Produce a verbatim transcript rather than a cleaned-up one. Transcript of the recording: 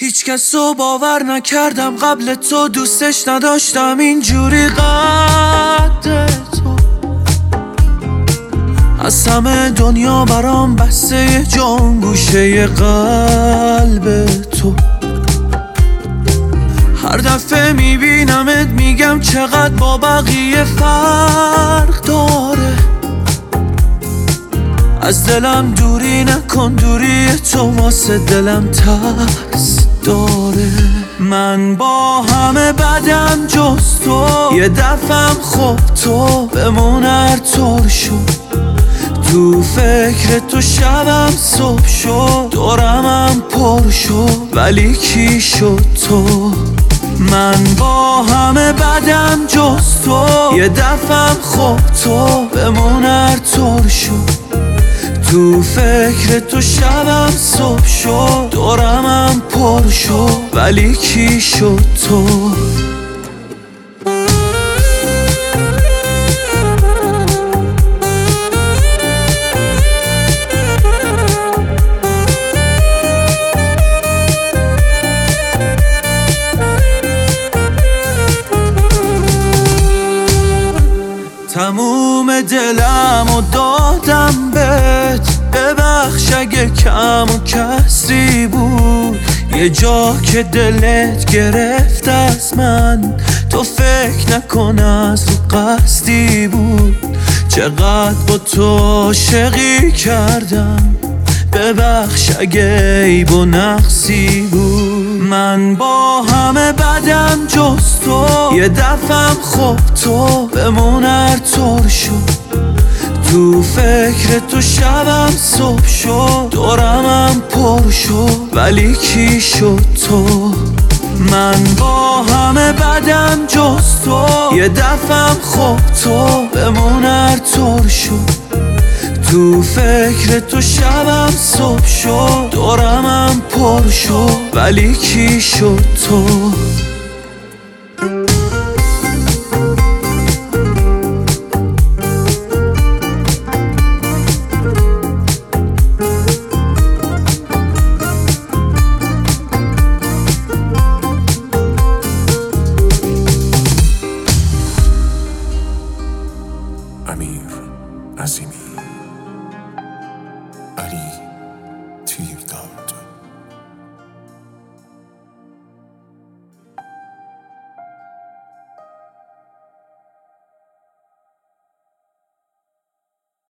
هیچ کس رو باور نکردم قبل تو، دوستش نداشتم اینجوری قد تو. از همه دنیا برام بسته جان گوشه قلب تو. هر دفعه میبینمت میگم چقدر با بقیه فرق داره. از دلم دوری نکن، دوری تو واسه دلم ترس داره. من با همه بدم جز تو، یه دفعم خوب تو بمون هر طور شد. تو فکر تو شبم صبح شد، دورمم پر شد ولی کی شد تو. من با همه بدم جز تو، یه دفعم خوب تو بمون هر طور شد. تو فکر تو شبم صبح شد، دورمم پر شد ولی کی شد تو. تموم دلم و دادم بهت، ببخش اگه کم و کسری بود. یه جا که دلت گرفت از من، تو فکر نکن از رو قصدی بود. چقدر با تو عاشقی کردم، ببخش اگه عیب و نقصی بود. من با همه بدم جز تو، یه دفعم خوب تو بمون هر طور شد. تو فکر تو شبم صبح شد، دورمم پر شد ولی کی شد تو. من با همه بدم جز تو، یه دفعم خوب تو بمون هر طور شد. تو فکر تو شبم صبح شد، دورمم پر شد ولی کی شد تو.